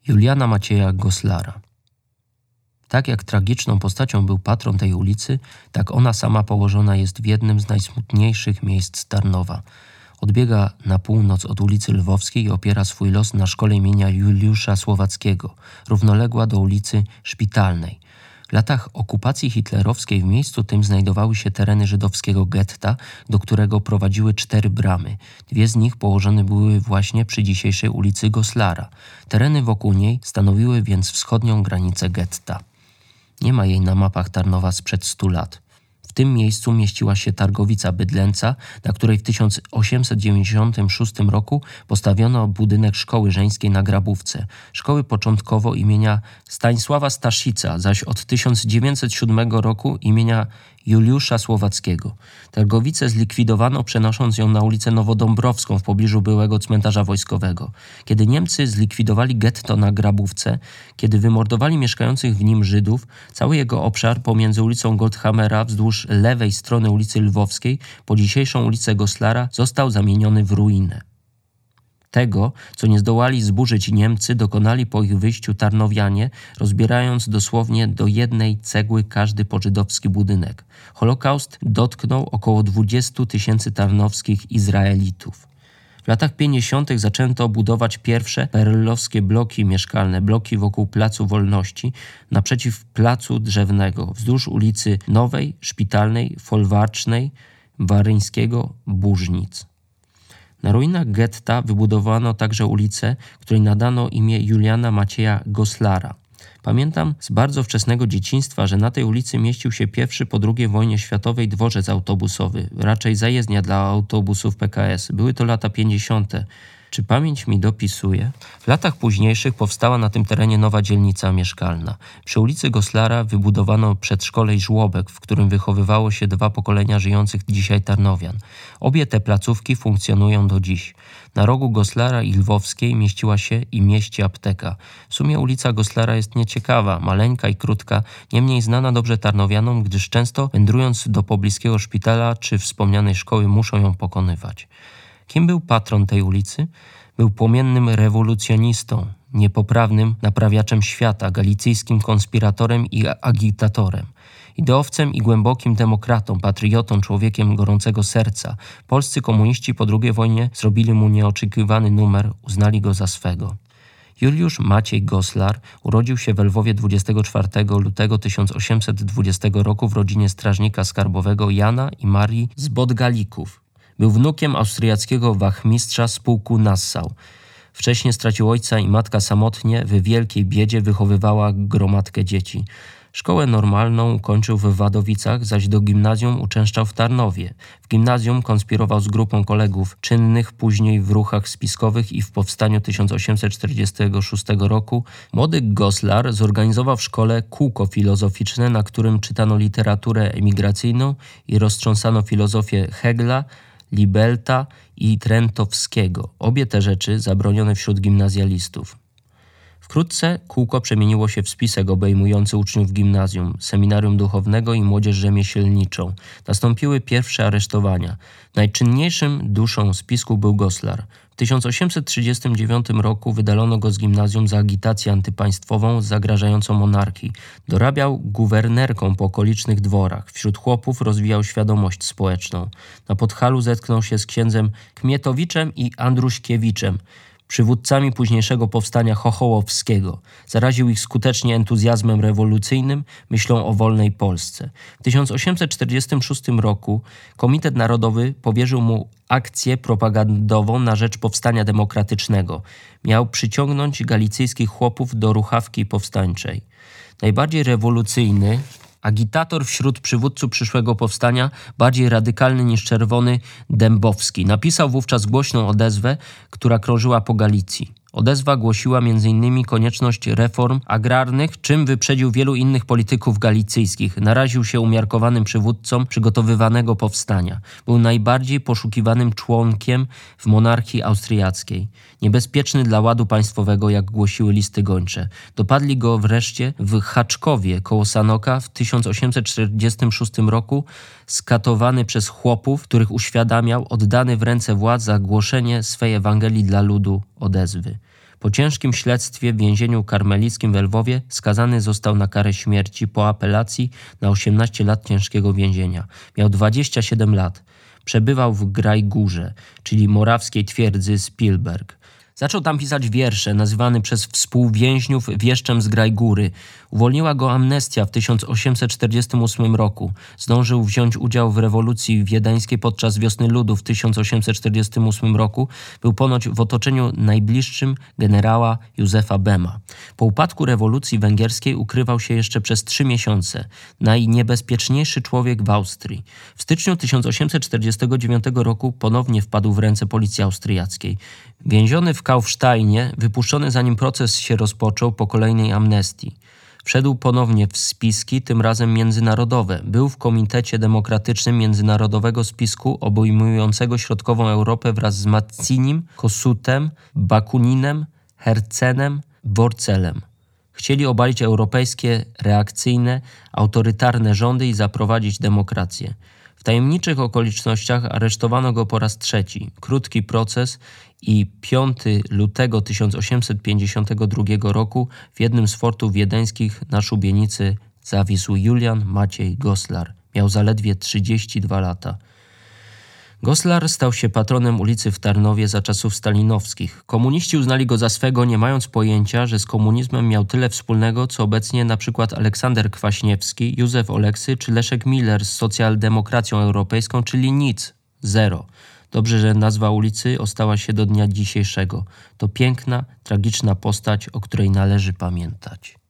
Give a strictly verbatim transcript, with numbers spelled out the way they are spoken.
Juliana Macieja Goslara. Tak jak tragiczną postacią był patron tej ulicy, tak ona sama położona jest w jednym z najsmutniejszych miejsc Tarnowa. Odbiega na północ od ulicy Lwowskiej i opiera swój los na szkole imienia Juliusza Słowackiego, równoległa do ulicy Szpitalnej. W latach okupacji hitlerowskiej w miejscu tym znajdowały się tereny żydowskiego getta, do którego prowadziły cztery bramy. Dwie z nich położone były właśnie przy dzisiejszej ulicy Goslara. Tereny wokół niej stanowiły więc wschodnią granicę getta. Nie ma jej na mapach Tarnowa sprzed stu lat. W tym miejscu mieściła się targowica Bydlęca, na której w tysiąc osiemset dziewięćdziesiątym szóstym roku postawiono budynek szkoły żeńskiej na Grabówce, szkoły początkowo imienia Stanisława Staszica, zaś od tysiąc dziewięćset siódmego roku imienia Juliusza Słowackiego. Targowicę zlikwidowano, przenosząc ją na ulicę Nowodąbrowską w pobliżu byłego cmentarza wojskowego. Kiedy Niemcy zlikwidowali getto na Grabówce, kiedy wymordowali mieszkających w nim Żydów, cały jego obszar pomiędzy ulicą Goldhammera wzdłuż lewej strony ulicy Lwowskiej po dzisiejszą ulicę Goslara został zamieniony w ruinę. Tego, co nie zdołali zburzyć Niemcy, dokonali po ich wyjściu Tarnowianie, rozbierając dosłownie do jednej cegły każdy pożydowski budynek. Holokaust dotknął około dwudziestu tysięcy tarnowskich Izraelitów. W latach pięćdziesiątych zaczęto budować pierwsze perelowskie bloki mieszkalne, bloki wokół Placu Wolności, naprzeciw Placu Drzewnego, wzdłuż ulicy Nowej, Szpitalnej, Folwarcznej, Waryńskiego, Burznic. Na ruinach getta wybudowano także ulicę, której nadano imię Juliana Macieja Goslara. Pamiętam z bardzo wczesnego dzieciństwa, że na tej ulicy mieścił się pierwszy po drugiej wojnie światowej dworzec autobusowy, raczej zajezdnia dla autobusów P K S. Były to lata pięćdziesiąte. Czy pamięć mi dopisuje? W latach późniejszych powstała na tym terenie nowa dzielnica mieszkalna. Przy ulicy Goslara wybudowano przedszkole i żłobek, w którym wychowywało się dwa pokolenia żyjących dzisiaj Tarnowian. Obie te placówki funkcjonują do dziś. Na rogu Goslara i Lwowskiej mieściła się i mieści apteka. W sumie ulica Goslara jest nieciekawa, maleńka i krótka, niemniej znana dobrze Tarnowianom, gdyż często wędrując do pobliskiego szpitala czy wspomnianej szkoły muszą ją pokonywać. Kim był patron tej ulicy? Był płomiennym rewolucjonistą, niepoprawnym naprawiaczem świata, galicyjskim konspiratorem i agitatorem, ideowcem i głębokim demokratą, patriotą, człowiekiem gorącego serca. Polscy komuniści po drugiej wojnie zrobili mu nieoczekiwany numer, uznali go za swego. Juliusz Maciej Goslar urodził się w Lwowie dwudziestego czwartego lutego tysiąc osiemset dwudziestego roku w rodzinie strażnika skarbowego Jana i Marii z Bodgalików. Był wnukiem austriackiego wachmistrza z pułku Nassau. Wcześniej stracił ojca i matka samotnie, w wielkiej biedzie wychowywała gromadkę dzieci. Szkołę normalną ukończył w Wadowicach, zaś do gimnazjum uczęszczał w Tarnowie. W gimnazjum konspirował z grupą kolegów czynnych, później w ruchach spiskowych i w powstaniu tysiąc osiemset czterdziestego szóstego roku. Młody Goslar zorganizował w szkole kółko filozoficzne, na którym czytano literaturę emigracyjną i roztrząsano filozofię Hegla, Libelta i Trentowskiego. Obie te rzeczy zabronione wśród gimnazjalistów. Wkrótce kółko przemieniło się w spisek obejmujący uczniów gimnazjum, seminarium duchownego i młodzież rzemieślniczą. Nastąpiły pierwsze aresztowania. Najczynniejszym duszą spisku był Goslar. W tysiąc osiemset trzydziestym dziewiątym roku wydalono go z gimnazjum za agitację antypaństwową zagrażającą monarchii. Dorabiał guwernerką po okolicznych dworach. Wśród chłopów rozwijał świadomość społeczną. Na Podhalu zetknął się z księdzem Kmietowiczem i Andruśkiewiczem, przywódcami późniejszego powstania chochołowskiego. Zaraził ich skutecznie entuzjazmem rewolucyjnym, myślą o wolnej Polsce. W tysiąc osiemset czterdziestym szóstym roku Komitet Narodowy powierzył mu akcję propagandową na rzecz powstania demokratycznego. Miał przyciągnąć galicyjskich chłopów do ruchawki powstańczej. Najbardziej rewolucyjny agitator wśród przywódców przyszłego powstania, bardziej radykalny niż Czerwony, Dębowski, napisał wówczas głośną odezwę, która krążyła po Galicji. Odezwa głosiła między innymi konieczność reform agrarnych, czym wyprzedził wielu innych polityków galicyjskich. Naraził się umiarkowanym przywódcom przygotowywanego powstania. Był najbardziej poszukiwanym członkiem w monarchii austriackiej. Niebezpieczny dla ładu państwowego, jak głosiły listy gończe. Dopadli go wreszcie w Haczkowie koło Sanoka w tysiąc osiemset czterdziestym szóstym roku, skatowany przez chłopów, których uświadamiał oddany w ręce władz za głoszenie swej Ewangelii dla ludu odezwy. Po ciężkim śledztwie w więzieniu karmelickim w Lwowie skazany został na karę śmierci po apelacji na osiemnaście lat ciężkiego więzienia. Miał dwadzieścia siedem lat. Przebywał w Grajgórze, czyli morawskiej twierdzy Spilberg. Zaczął tam pisać wiersze, nazywany przez współwięźniów wieszczem z Grajgóry. Uwolniła go amnestia w tysiąc osiemset czterdziestym ósmym roku. Zdążył wziąć udział w rewolucji wiedeńskiej podczas Wiosny Ludu w tysiąc osiemset czterdziestym ósmym roku. Był ponoć w otoczeniu najbliższym generała Józefa Bema. Po upadku rewolucji węgierskiej ukrywał się jeszcze przez trzy miesiące. Najniebezpieczniejszy człowiek w Austrii. W styczniu tysiąc osiemset czterdziestego dziewiątego roku ponownie wpadł w ręce policji austriackiej. Więziony w Kaufsteinie, wypuszczony zanim proces się rozpoczął po kolejnej amnestii. Wszedł ponownie w spiski, tym razem międzynarodowe. Był w Komitecie Demokratycznym Międzynarodowego Spisku obejmującego środkową Europę wraz z Mazzinim, Kossutem, Bakuninem, Herzenem, Worzelem. Chcieli obalić europejskie, reakcyjne, autorytarne rządy i zaprowadzić demokrację. W tajemniczych okolicznościach aresztowano go po raz trzeci. Krótki proces i piątego lutego tysiąc osiemset pięćdziesiątego drugiego roku w jednym z fortów wiedeńskich na szubienicy zawisł Julian Maciej Goslar. Miał zaledwie trzydzieści dwa lata. Goslar stał się patronem ulicy w Tarnowie za czasów stalinowskich. Komuniści uznali go za swego, nie mając pojęcia, że z komunizmem miał tyle wspólnego, co obecnie na przykład Aleksander Kwaśniewski, Józef Oleksy czy Leszek Miller z socjaldemokracją europejską, czyli nic, zero. Dobrze, że nazwa ulicy ostała się do dnia dzisiejszego. To piękna, tragiczna postać, o której należy pamiętać.